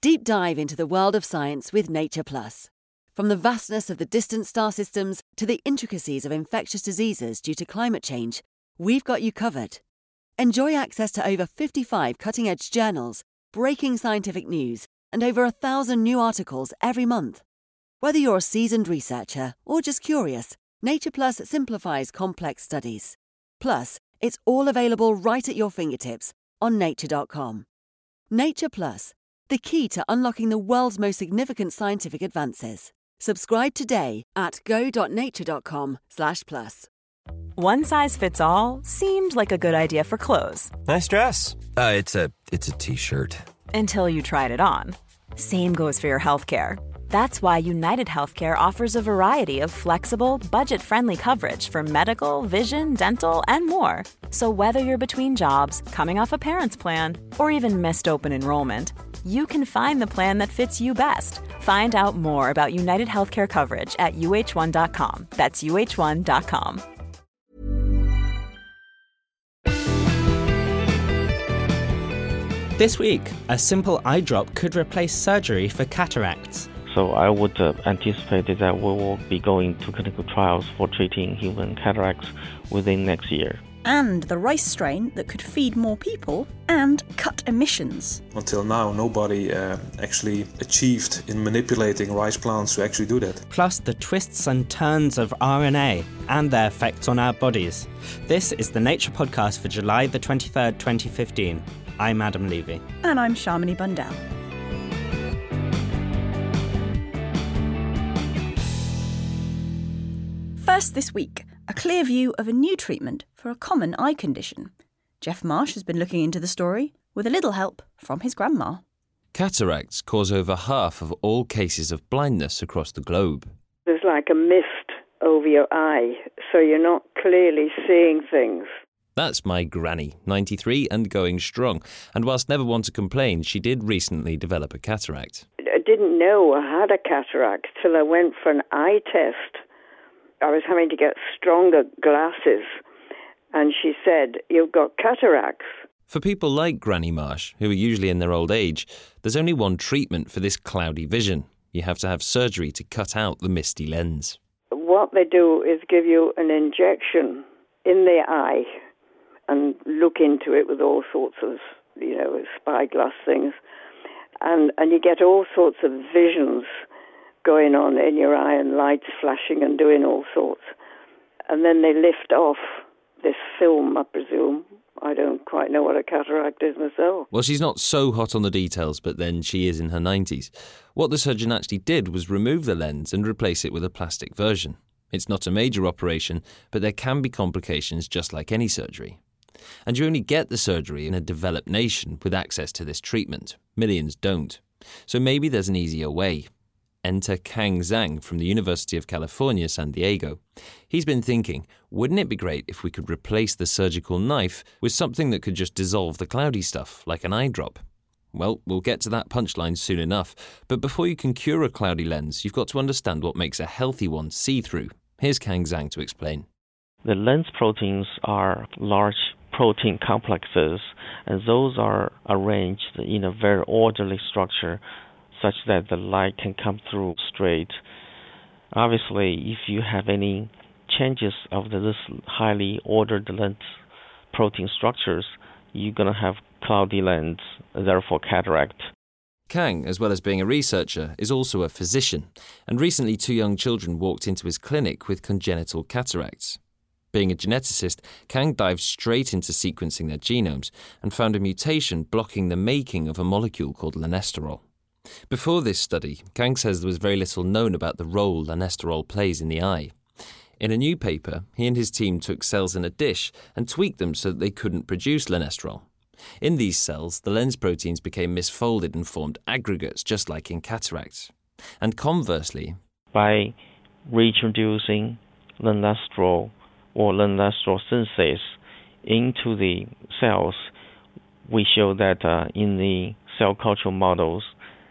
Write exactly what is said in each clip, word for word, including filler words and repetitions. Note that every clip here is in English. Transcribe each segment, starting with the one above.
Deep dive into the world of science with Nature Plus. From the vastness of the distant star systems to the intricacies of infectious diseases due to climate change, we've got you covered. Enjoy access to over fifty-five cutting-edge journals, breaking scientific news, and over a thousand new articles every month. Whether you're a seasoned researcher or just curious, Nature Plus simplifies complex studies. Plus, it's all available right at your fingertips on nature dot com. Nature Plus, the key to unlocking the world's most significant scientific advances. Subscribe today at go dot nature dot com slash plus. One size fits all seemed like a good idea for clothes. Nice dress. Uh, it's a it's a t-shirt. Until you tried it on. Same goes for your healthcare. That's why United Healthcare offers a variety of flexible, budget-friendly coverage for medical, vision, dental, and more. So whether you're between jobs, coming off a parent's plan, or even missed open enrollment, you can find the plan that fits you best. Find out more about United Healthcare coverage at U H one dot com. That's U H one dot com. This week, a simple eye drop could replace surgery for cataracts. So I would uh, anticipate that we will be going to clinical trials for treating human cataracts within next year. And the rice strain that could feed more people and cut emissions. Until now, nobody uh, actually achieved in manipulating rice plants to actually do that. Plus the twists and turns of R N A and their effects on our bodies. This is the Nature Podcast for July the twenty-third, twenty fifteen. I'm Adam Levy. And I'm Shamini Bundell. First this week, a clear view of a new treatment for a common eye condition. Jeff Marsh has been looking into the story with a little help from his grandma. Cataracts cause over half of all cases of blindness across the globe. There's like a mist over your eye, so you're not clearly seeing things. That's my granny, ninety-three and going strong. And whilst never one to complain, she did recently develop a cataract. I didn't know I had a cataract till I went for an eye test. I was having to get stronger glasses, and she said, "You've got cataracts." For people like Granny Marsh, who are usually in their old age, there's only one treatment for this cloudy vision. You have to have surgery to cut out the misty lens. What they do is give you an injection in the eye and look into it with all sorts of, you know, spyglass things, and, and you get all sorts of visions going on in your eye and lights flashing and doing all sorts. And then they lift off this film, I presume. I don't quite know what a cataract is myself. Well, she's not so hot on the details, but then she is in her nineties. What the surgeon actually did was remove the lens and replace it with a plastic version. It's not a major operation, but there can be complications just like any surgery. And you only get the surgery in a developed nation with access to this treatment. Millions don't. So maybe there's an easier way. Enter Kang Zhang from the University of California, San Diego. He's been thinking, wouldn't it be great if we could replace the surgical knife with something that could just dissolve the cloudy stuff, like an eye drop? Well, we'll get to that punchline soon enough, but before you can cure a cloudy lens, you've got to understand what makes a healthy one see-through. Here's Kang Zhang to explain. The lens proteins are large protein complexes, and those are arranged in a very orderly structure such that the light can come through straight. Obviously, if you have any changes of the, this highly ordered lens protein structures, you're going to have cloudy lens, therefore cataract. Kang, as well as being a researcher, is also a physician, and recently two young children walked into his clinic with congenital cataracts. Being a geneticist, Kang dived straight into sequencing their genomes and found a mutation blocking the making of a molecule called lanesterol. Before this study, Kang says there was very little known about the role lanesterol plays in the eye. In a new paper, he and his team took cells in a dish and tweaked them so that they couldn't produce lanesterol. In these cells, the lens proteins became misfolded and formed aggregates, just like in cataracts. And conversely, by reintroducing lanesterol or lanesterol synthase into the cells, we show that uh, in the cell culture models,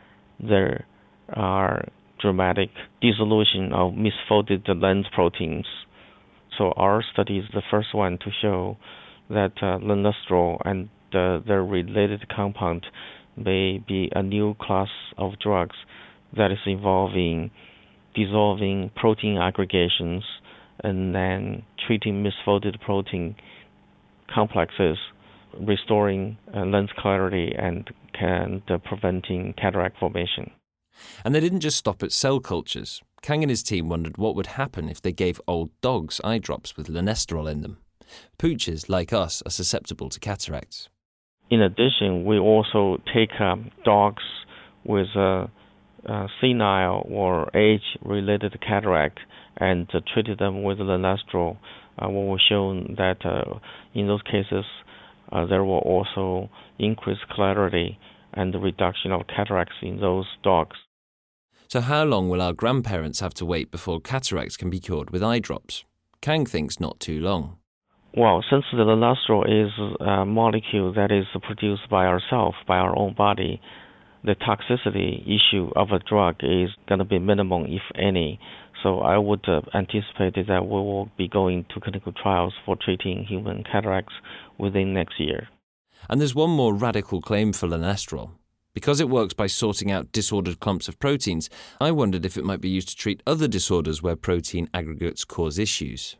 there are dramatic dissolution of misfolded lens proteins. So our study is the first one to show that uh, lanesterol and uh, the related compound, may be a new class of drugs that is involving dissolving protein aggregations and then treating misfolded protein complexes, restoring uh, lens clarity and, and uh, preventing cataract formation. And they didn't just stop at cell cultures. Kang and his team wondered what would happen if they gave old dogs eye drops with lanestrol in them. Pooches, like us, are susceptible to cataracts. In addition, we also take um, dogs with uh, uh, senile or age-related cataract and uh, treated them with lanestrol. Uh, what was shown that uh, in those cases, uh, there were also increased clarity and the reduction of cataracts in those dogs. So how long will our grandparents have to wait before cataracts can be cured with eye drops? Kang thinks not too long. Well, since the lanestrol is a molecule that is produced by ourselves, by our own body, the toxicity issue of a drug is going to be minimum, if any. So I would uh, anticipate that we will be going to clinical trials for treating human cataracts within next year. And there's one more radical claim for lanestrol. Because it works by sorting out disordered clumps of proteins, I wondered if it might be used to treat other disorders where protein aggregates cause issues.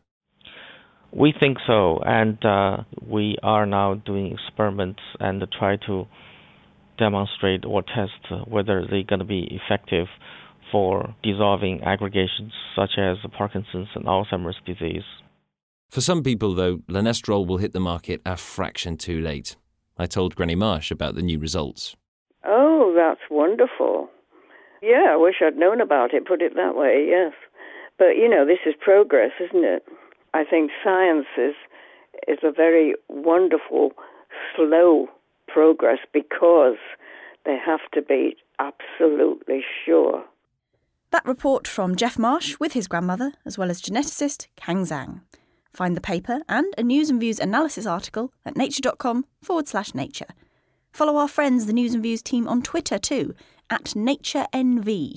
We think so, and uh, we are now doing experiments and try to demonstrate or test whether they're going to be effective for dissolving aggregations such as Parkinson's and Alzheimer's disease. For some people, though, lanestrol will hit the market a fraction too late. I told Granny Marsh about the new results. Oh, that's wonderful. Yeah, I wish I'd known about it, put it that way, yes. But, you know, this is progress, isn't it? I think science is, is a very wonderful, slow progress because they have to be absolutely sure. That report from Jeff Marsh with his grandmother, as well as geneticist Kang Zhang. Find the paper and a News and Views analysis article at nature.com forward slash nature. Follow our friends, the News and Views team, on Twitter too, at NatureNV.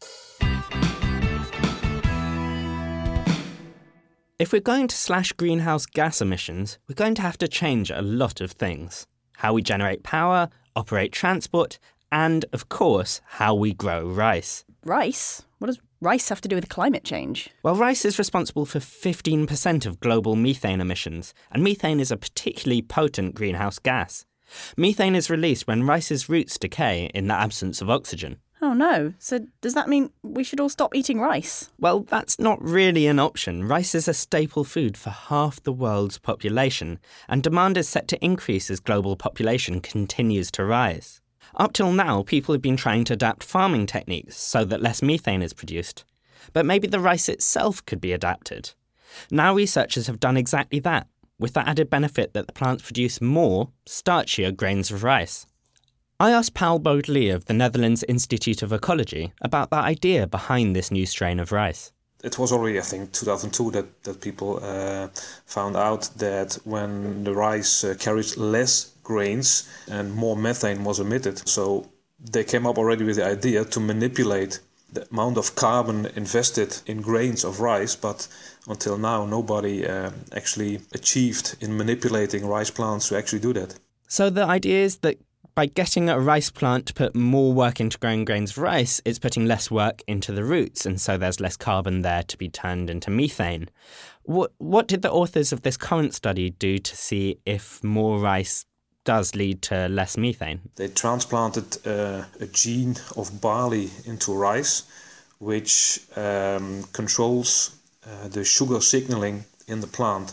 If we're going to slash greenhouse gas emissions, we're going to have to change a lot of things. How we generate power, operate transport, and, of course, how we grow rice. Rice? What does rice have to do with climate change? Well, rice is responsible for fifteen percent of global methane emissions, and methane is a particularly potent greenhouse gas. Methane is released when rice's roots decay in the absence of oxygen. Oh no, so does that mean we should all stop eating rice? Well, that's not really an option. Rice is a staple food for half the world's population, and demand is set to increase as global population continues to rise. Up till now, people have been trying to adapt farming techniques so that less methane is produced. But maybe the rice itself could be adapted. Now researchers have done exactly that, with the added benefit that the plants produce more, starchier grains of rice. I asked Paul Bodley of the Netherlands Institute of Ecology about the idea behind this new strain of rice. It was already, I think, two thousand two that, that people uh, found out that when the rice uh, carried less grains and more methane was emitted. So they came up already with the idea to manipulate the amount of carbon invested in grains of rice, but until now nobody uh, actually achieved in manipulating rice plants to actually do that. So the idea is that by getting a rice plant to put more work into growing grains of rice, it's putting less work into the roots, and so there's less carbon there to be turned into methane. What, what did the authors of this current study do to see if more rice does lead to less methane? They transplanted uh, a gene of barley into rice, which um, controls uh, the sugar signaling in the plant.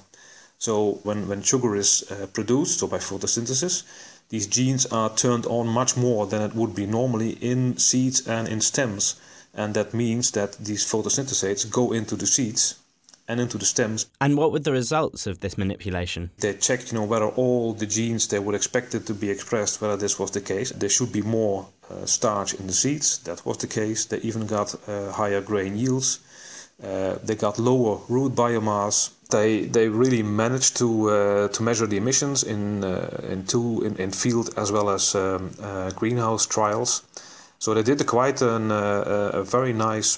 So when, when sugar is uh, produced, so by photosynthesis, these genes are turned on much more than it would be normally in seeds and in stems. And that means that these photosynthesates go into the seeds and into the stems. And what were the results of this manipulation? They checked, you know, whether all the genes they would expect it to be expressed, whether this was the case. There should be more uh, starch in the seeds. That was the case. They even got uh, higher grain yields. Uh, they got lower root biomass. They they really managed to uh, to measure the emissions in uh, in two in, in field as well as um, uh, greenhouse trials. So they did a quite an, uh, a very nice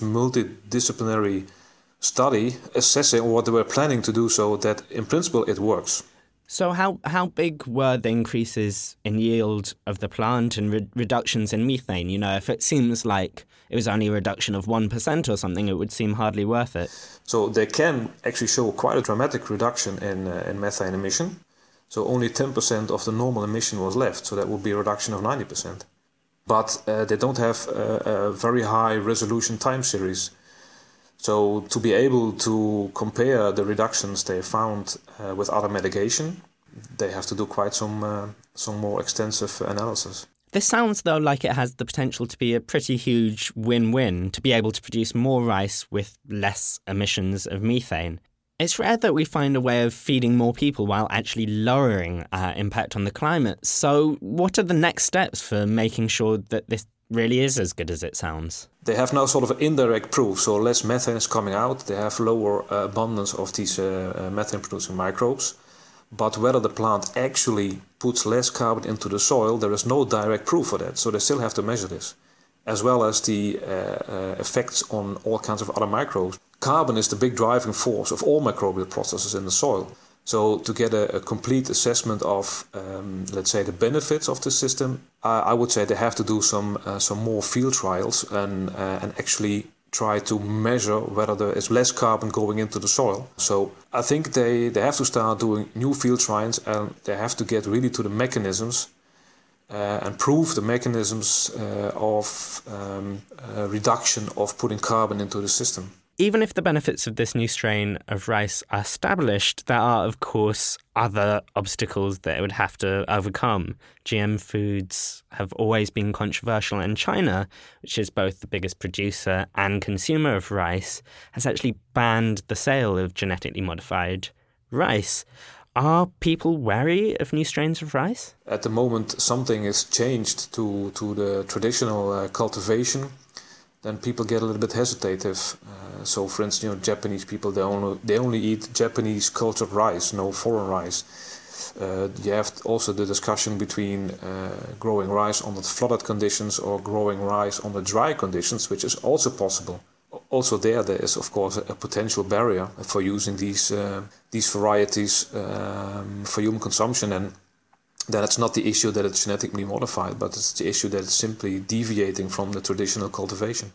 multidisciplinary study assessing what they were planning to do, so that in principle it works. So how, how big were the increases in yield of the plant and re- reductions in methane? You know, if it seems like it was only a reduction of one percent or something, it would seem hardly worth it. So they can actually show quite a dramatic reduction in, uh, in methane emission. So only ten percent of the normal emission was left. So that would be a reduction of ninety percent. But uh, they don't have a, a very high resolution time series. So to be able to compare the reductions they found uh, with other mitigation, they have to do quite some uh, some more extensive analysis. This sounds, though, like it has the potential to be a pretty huge win-win, to be able to produce more rice with less emissions of methane. It's rare that we find a way of feeding more people while actually lowering our impact on the climate. So what are the next steps for making sure that this really is as good as it sounds? They have now sort of an indirect proof, so less methane is coming out. They have lower uh, abundance of these uh, uh, methane-producing microbes. But whether the plant actually puts less carbon into the soil, there is no direct proof for that. So they still have to measure this, as well as the uh, uh, effects on all kinds of other microbes. Carbon is the big driving force of all microbial processes in the soil. So to get a, a complete assessment of, um, let's say, the benefits of the system, I, I would say they have to do some uh, some more field trials and uh, and actually try to measure whether there is less carbon going into the soil. So I think they, they have to start doing new field trials, and they have to get really to the mechanisms uh, and prove the mechanisms uh, of um, uh, reduction of putting carbon into the system. Even if the benefits of this new strain of rice are established, there are, of course, other obstacles that it would have to overcome. G M foods have always been controversial, and China, which is both the biggest producer and consumer of rice, has actually banned the sale of genetically modified rice. Are people wary of new strains of rice? At the moment, something is changed to, to the traditional uh, cultivation. Then people get a little bit hesitative. Uh, so, for instance, you know, Japanese people, they only they only eat Japanese cultured rice, no foreign rice. Uh, you have also the discussion between uh, growing rice under flooded conditions or growing rice under dry conditions, which is also possible. Also, there there is, of course, a, a potential barrier for using these uh, these varieties um, for human consumption, and then it's not the issue that it's genetically modified, but it's the issue that it's simply deviating from the traditional cultivation.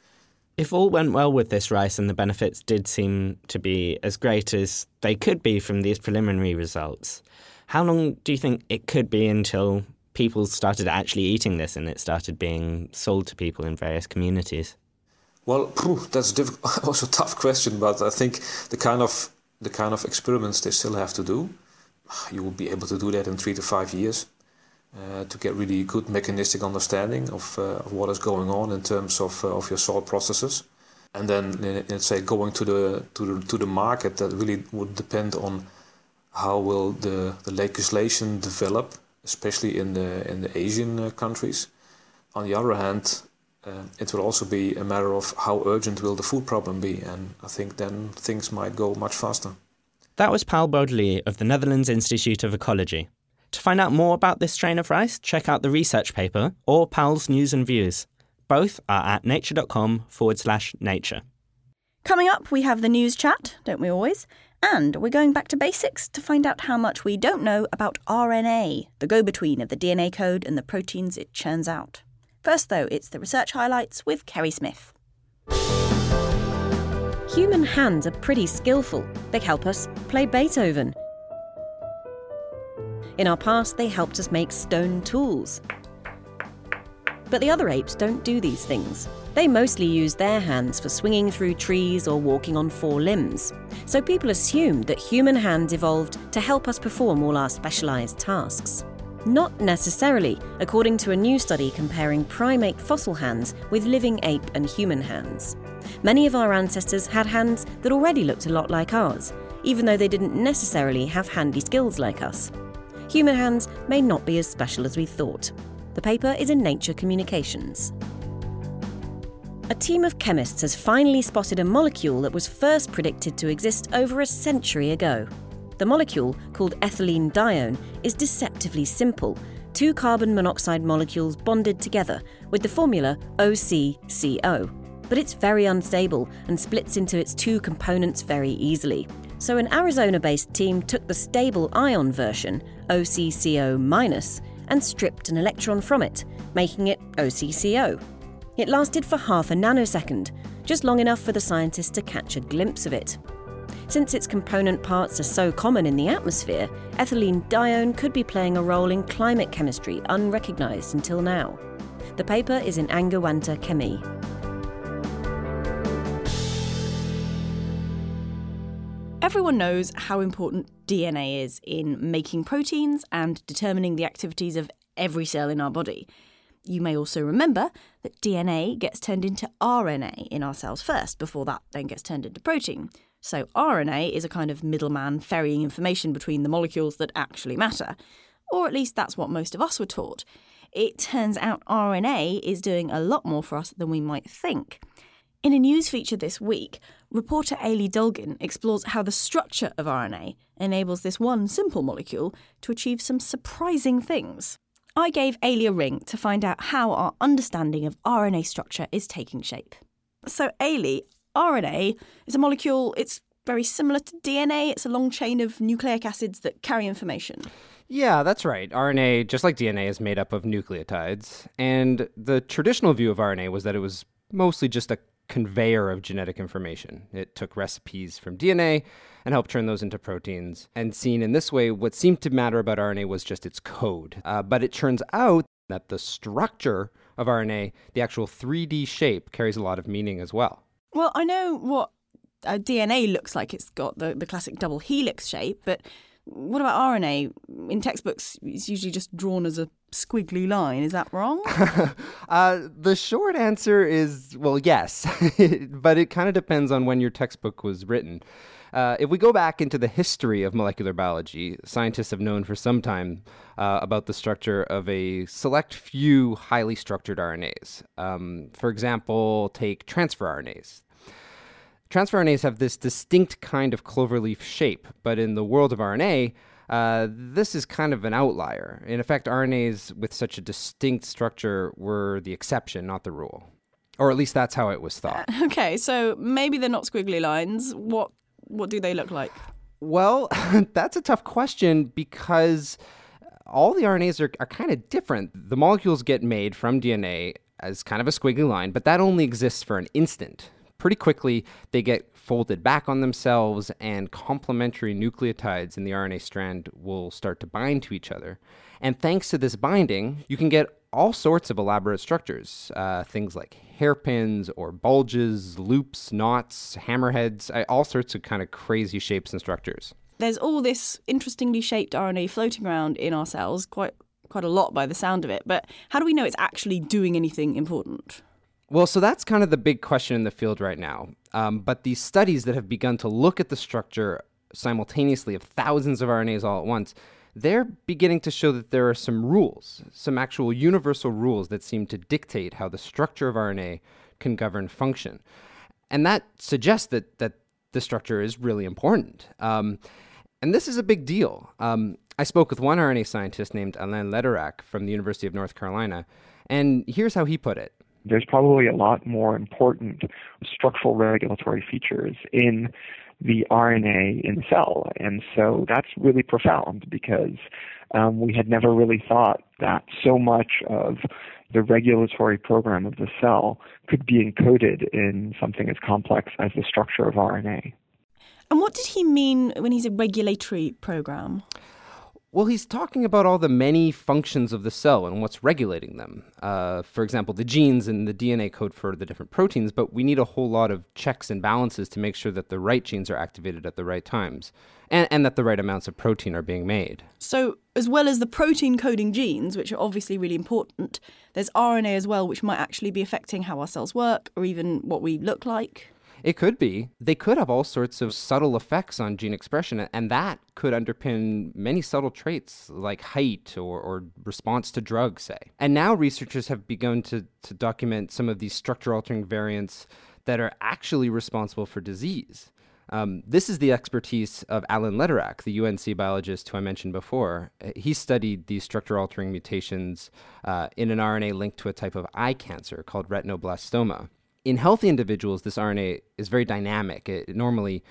If all went well with this rice and the benefits did seem to be as great as they could be from these preliminary results, how long do you think it could be until people started actually eating this and it started being sold to people in various communities? Well, that's a difficult, also a tough question, but I think the kind of the kind of experiments they still have to do, you will be able to do that in three to five years uh, to get really good mechanistic understanding of, uh, of what is going on in terms of uh, of your soil processes. And then, let's say, going to the to the to the market, that really would depend on how will the, the legislation develop, especially in the in the Asian uh, countries. On the other hand, uh, it will also be a matter of how urgent will the food problem be, and I think then things might go much faster. That was Paul Baudelie of the Netherlands Institute of Ecology. To find out more about this strain of rice, check out the research paper or Paul's News and Views. Both are at nature.com forward slash nature. Coming up, we have the news chat, don't we always? And we're going back to basics to find out how much we don't know about R N A, the go-between of the D N A code and the proteins it churns out. First, though, it's the research highlights with Kerry Smith. Human hands are pretty skillful. They help us play Beethoven. In our past, they helped us make stone tools. But the other apes don't do these things. They mostly use their hands for swinging through trees or walking on four limbs. So people assumed that human hands evolved to help us perform all our specialised tasks. Not necessarily, according to a new study comparing primate fossil hands with living ape and human hands. Many of our ancestors had hands that already looked a lot like ours, even though they didn't necessarily have handy skills like us. Human hands may not be as special as we thought. The paper is in Nature Communications. A team of chemists has finally spotted a molecule that was first predicted to exist over a century ago. The molecule, called ethylene dione, is deceptively simple, two carbon monoxide molecules bonded together with the formula O C C O. But it's very unstable and splits into its two components very easily. So an Arizona-based team took the stable ion version, O C C O minus, and stripped an electron from it, making it O C C O. It lasted for half a nanosecond, just long enough for the scientists to catch a glimpse of it. Since its component parts are so common in the atmosphere, ethylene dione could be playing a role in climate chemistry unrecognised until now. The paper is in Angewandte Chemie. Everyone knows how important D N A is in making proteins and determining the activities of every cell in our body. You may also remember that D N A gets turned into R N A in our cells first, before that then gets turned into protein. So R N A is a kind of middleman ferrying information between the molecules that actually matter. Or at least that's what most of us were taught. It turns out R N A is doing a lot more for us than we might think. In a news feature this week, reporter Ailey Dolgin explores how the structure of R N A enables this one simple molecule to achieve some surprising things. I gave Ailey a ring to find out how our understanding of R N A structure is taking shape. So Ailey, R N A is a molecule, it's very similar to D N A. It's a long chain of nucleic acids that carry information. Yeah, that's right. R N A, just like D N A, is made up of nucleotides. And the traditional view of R N A was that it was mostly just a conveyor of genetic information. It took recipes from D N A and helped turn those into proteins. And seen in this way, what seemed to matter about R N A was just its code. Uh, but it turns out that the structure of R N A, the actual three D shape, carries a lot of meaning as well. Well, I know what uh, D N A looks like. It's got the, the classic double helix shape, but what about R N A? In textbooks, it's usually just drawn as a squiggly line. Is that wrong? uh, the short answer is, well, yes, but it kind of depends on when your textbook was written. Uh, if we go back into the history of molecular biology, scientists have known for some time uh, about the structure of a select few highly structured R N As. Um, for example, take transfer R N As. Transfer R N As have this distinct kind of cloverleaf shape, but in the world of R N A, uh, this is kind of an outlier. In effect, R N As with such a distinct structure were the exception, not the rule. Or at least that's how it was thought. Okay, so maybe they're not squiggly lines. What what do they look like? Well, that's a tough question because all the R N As are, are kind of different. The molecules get made from D N A as kind of a squiggly line, but that only exists for an instant. Pretty quickly, they get folded back on themselves, and complementary nucleotides in the R N A strand will start to bind to each other. And thanks to this binding, you can get all sorts of elaborate structures, uh, things like hairpins or bulges, loops, knots, hammerheads, uh, all sorts of kind of crazy shapes and structures. There's all this interestingly shaped R N A floating around in our cells, quite quite a lot by the sound of it. But how do we know it's actually doing anything important? Well, so that's kind of the big question in the field right now. Um, but these studies that have begun to look at the structure simultaneously of thousands of R N As all at once, they're beginning to show that there are some rules, some actual universal rules that seem to dictate how the structure of R N A can govern function. And that suggests that that the structure is really important. Um, and this is a big deal. Um, I spoke with one R N A scientist named Alain Lederac from the University of North Carolina, and here's how he put it. There's probably a lot more important structural regulatory features in the R N A in the cell. And so that's really profound because um, we had never really thought that so much of the regulatory program of the cell could be encoded in something as complex as the structure of R N A. And what did he mean when he said regulatory program? Well, he's talking about all the many functions of the cell and what's regulating them. Uh, for example, the genes and the D N A code for the different proteins, but we need a whole lot of checks and balances to make sure that the right genes are activated at the right times and, and that the right amounts of protein are being made. So as well as the protein-coding genes, which are obviously really important, there's R N A as well, which might actually be affecting how our cells work or even what we look like. It could be. They could have all sorts of subtle effects on gene expression, and that could underpin many subtle traits like height or, or response to drugs, say. And now researchers have begun to, to document some of these structure-altering variants that are actually responsible for disease. Um, this is the expertise of Alain Lederac, the U N C biologist who I mentioned before. He studied these structure-altering mutations uh, in an R N A linked to a type of eye cancer called retinoblastoma. In healthy individuals, this R N A is very dynamic. It normally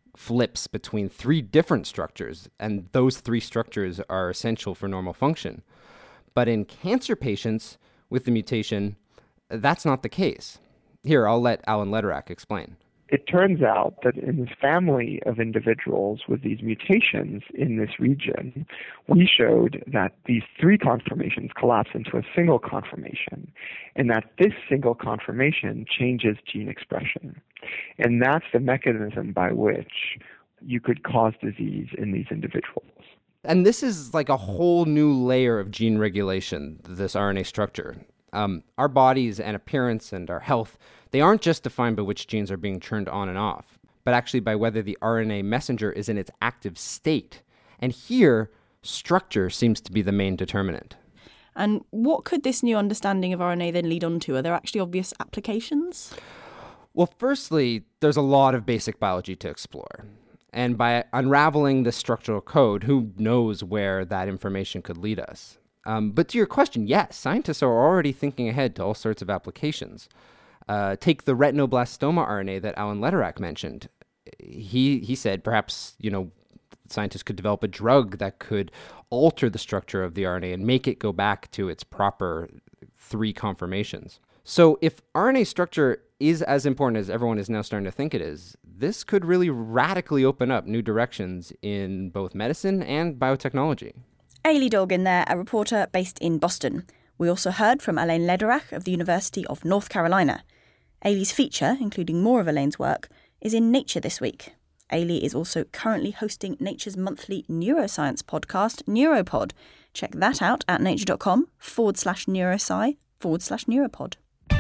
flips between three different structures, and those three structures are essential for normal function. But in cancer patients with the mutation, that's not the case. Here, I'll let Alan Lederach explain. It turns out that in this family of individuals with these mutations in this region, we showed that these three conformations collapse into a single conformation, and that this single conformation changes gene expression. And that's the mechanism by which you could cause disease in these individuals. And this is like a whole new layer of gene regulation, this R N A structure. Um, our bodies and appearance and our health, they aren't just defined by which genes are being turned on and off, but actually by whether the R N A messenger is in its active state. And here, structure seems to be the main determinant. And what could this new understanding of R N A then lead on to? Are there actually obvious applications? Well, firstly, there's a lot of basic biology to explore. And by unraveling the structural code, who knows where that information could lead us? Um, but to your question, yes, scientists are already thinking ahead to all sorts of applications. Uh, take the retinoblastoma R N A that Alan Lederach mentioned. He he said perhaps, you know, scientists could develop a drug that could alter the structure of the R N A and make it go back to its proper three conformations. So if R N A structure is as important as everyone is now starting to think it is, this could really radically open up new directions in both medicine and biotechnology. Ailey Dolgin there, a reporter based in Boston. We also heard from Alain Lederach of the University of North Carolina. Ailey's feature, including more of Alain's work, is in Nature this week. Ailey is also currently hosting Nature's monthly neuroscience podcast, Neuropod. Check that out at nature.com forward slash neurosci forward slash neuropod.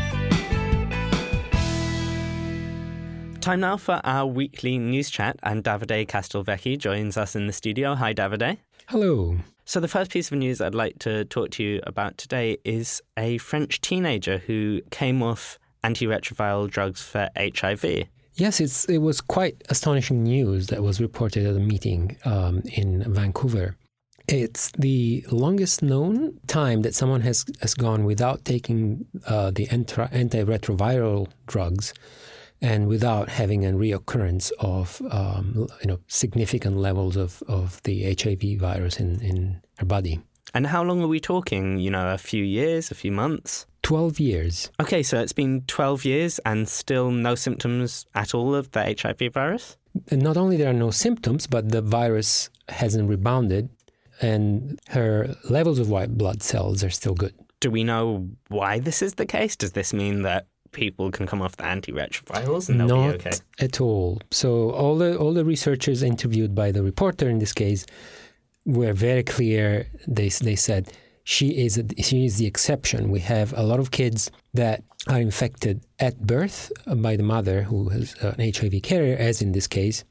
Time now for our weekly news chat, and Davide Castelvecchi joins us in the studio. Hi, Davide. Hello. So the first piece of news I'd like to talk to you about today is a French teenager who came off antiretroviral drugs for H I V. Yes, it's it was quite astonishing news that was reported at a meeting um, in Vancouver. It's the longest known time that someone has, has gone without taking uh, the anti- antiretroviral drugs and without having a reoccurrence of um, you know significant levels of, of the H I V virus in, in her body. And how long are we talking? You know, a few years, a few months? twelve years. Okay, so it's been twelve years and still no symptoms at all of the H I V virus? And not only there are no symptoms, but the virus hasn't rebounded and her levels of white blood cells are still good. Do we know why this is the case? Does this mean that people can come off the antiretrovirals and they'll Not be okay? at all. So all the all the researchers interviewed by the reporter in this case were very clear. They they said she is a, she is the exception. We have a lot of kids that are infected at birth by the mother who is an H I V carrier, as in this case,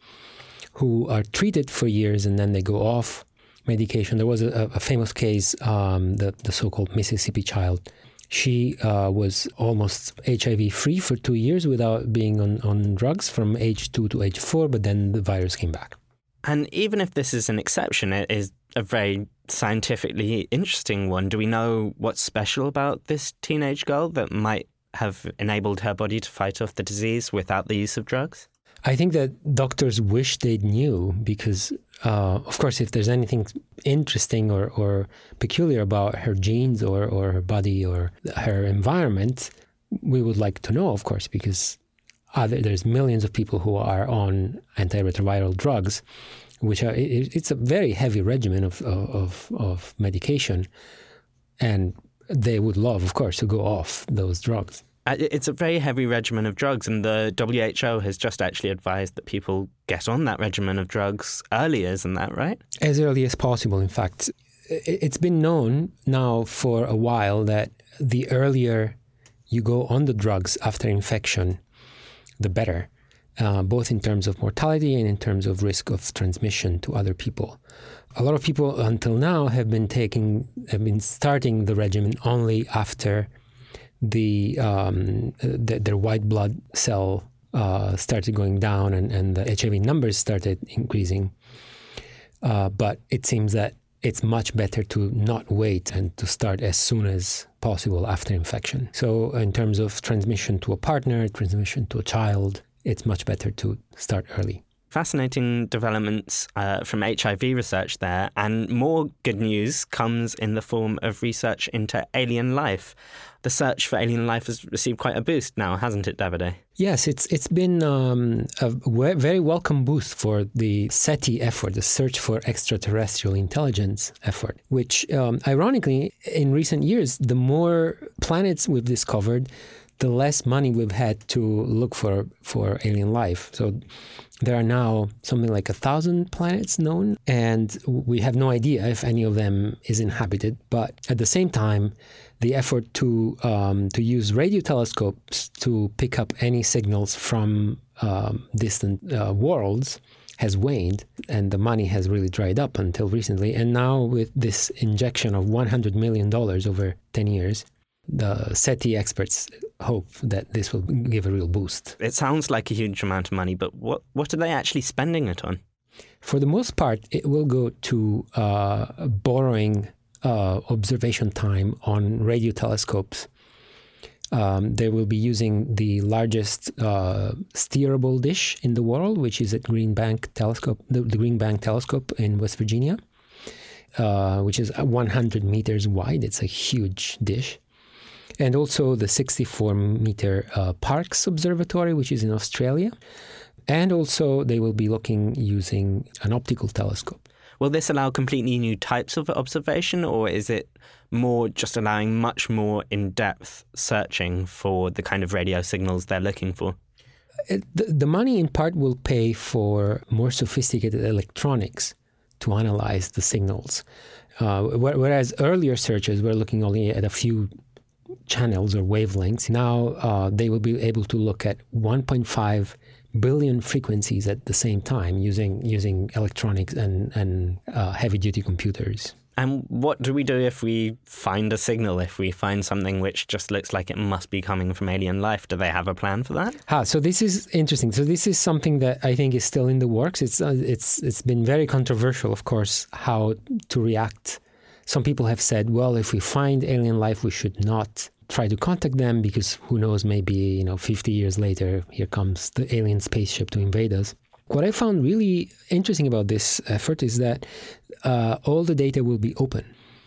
who are treated for years and then they go off medication. There was a, a famous case, um, the the so-called Mississippi child. She uh, was almost H I V free for two years without being on, on drugs from age two to age four, but then the virus came back. And even if this is an exception, it is a very scientifically interesting one. Do we know what's special about this teenage girl that might have enabled her body to fight off the disease without the use of drugs? I think that doctors wish they knew because, uh, of course, if there's anything interesting or, or peculiar about her genes or, or her body or her environment, we would like to know, of course, because other, there's millions of people who are on antiretroviral drugs, which are it, it's a very heavy regimen of, of, of medication, and they would love, of course, to go off those drugs. It's a very heavy regimen of drugs, and the W H O has just actually advised that people get on that regimen of drugs earlier, isn't that right? As early as possible, in fact. It's been known now for a while that the earlier you go on the drugs after infection, the better, uh, both in terms of mortality and in terms of risk of transmission to other people. A lot of people until now have been taking, have been starting the regimen only after the, um, the their white blood cell uh, started going down and, and the H I V numbers started increasing. Uh, but it seems that it's much better to not wait and to start as soon as possible after infection. So in terms of transmission to a partner, transmission to a child, it's much better to start early. Fascinating developments uh, from H I V research there, and more good news comes in the form of research into alien life. The search for alien life has received quite a boost now, hasn't it, Davide? Yes, it's it's been um, a very welcome boost for the SETI effort, the Search for Extraterrestrial Intelligence effort, which, um, ironically, in recent years, the more planets we've discovered, the less money we've had to look for, for alien life. So there are now something like a thousand planets known, and we have no idea if any of them is inhabited. But at the same time, the effort to um, to use radio telescopes to pick up any signals from um, distant uh, worlds has waned, and the money has really dried up until recently. And now with this injection of one hundred million dollars over ten years, the SETI experts hope that this will give a real boost. It sounds like a huge amount of money, but what, what are they actually spending it on? For the most part, it will go to uh, borrowing uh, observation time on radio telescopes. Um, they will be using the largest uh, steerable dish in the world, which is at Green Bank Telescope, the, the Green Bank Telescope in West Virginia, uh, which is one hundred meters wide. It's a huge dish. And also the sixty-four meter uh, Parkes Observatory, which is in Australia. And also they will be looking using an optical telescope. Will this allow completely new types of observation, or is it more just allowing much more in-depth searching for the kind of radio signals they're looking for? It, the, the money in part will pay for more sophisticated electronics to analyze the signals. Uh, whereas earlier searches were looking only at a few channels or wavelengths, now uh, they will be able to look at one point five billion frequencies at the same time using using electronics and, and uh, heavy-duty computers. And what do we do if we find a signal, if we find something which just looks like it must be coming from alien life? Do they have a plan for that? Ah, so this is interesting. So this is something that I think is still in the works. It's uh, it's it's been very controversial, of course, how to react. Some people have said, well, if we find alien life, we should not try to contact them because who knows, maybe, you know, fifty years later, here comes the alien spaceship to invade us. What I found really interesting about this effort is that uh, all the data will be open,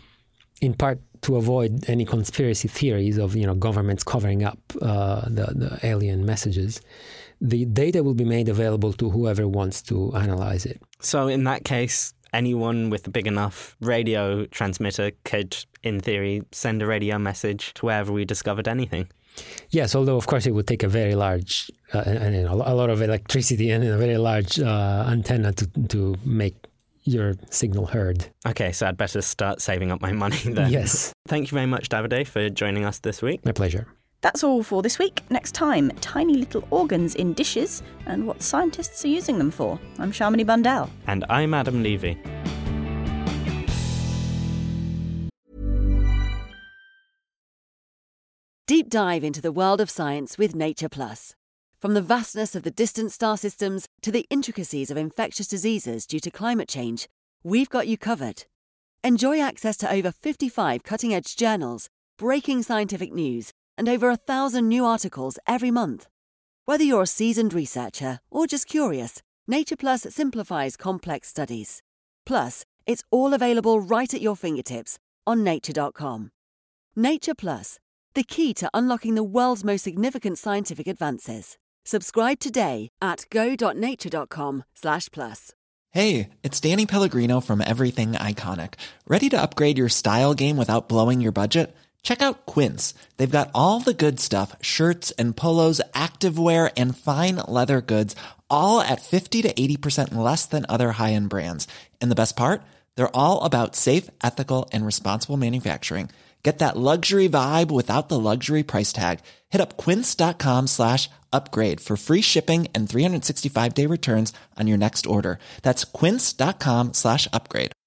in part to avoid any conspiracy theories of, you know, governments covering up uh, the, the alien messages. The data will be made available to whoever wants to analyze it. So in that case, anyone with a big enough radio transmitter could, in theory, send a radio message to wherever we discovered anything. Yes, although, of course, it would take a very large, uh, and, you know, a lot of electricity and a very large uh, antenna to to make your signal heard. Okay, so I'd better start saving up my money then. Yes. Thank you very much, Davide, for joining us this week. My pleasure. That's all for this week. Next time, tiny little organs in dishes and what scientists are using them for. I'm Shamini Bundell. And I'm Adam Levy. Deep dive into the world of science with Nature Plus. From the vastness of the distant star systems to the intricacies of infectious diseases due to climate change, we've got you covered. Enjoy access to over fifty-five cutting-edge journals, breaking scientific news, and over a thousand new articles every month. Whether you're a seasoned researcher or just curious, Nature Plus simplifies complex studies. Plus, it's all available right at your fingertips on nature dot com. Nature Plus, the key to unlocking the world's most significant scientific advances. Subscribe today at go dot nature dot com slash plus. Hey, it's Danny Pellegrino from Everything Iconic. Ready to upgrade your style game without blowing your budget? Check out Quince. They've got all the good stuff, shirts and polos, activewear, and fine leather goods, all at fifty to eighty percent less than other high-end brands. And the best part? They're all about safe, ethical, and responsible manufacturing. Get that luxury vibe without the luxury price tag. Hit up quince.com slash upgrade for free shipping and three sixty-five day returns on your next order. That's quince.com slash upgrade.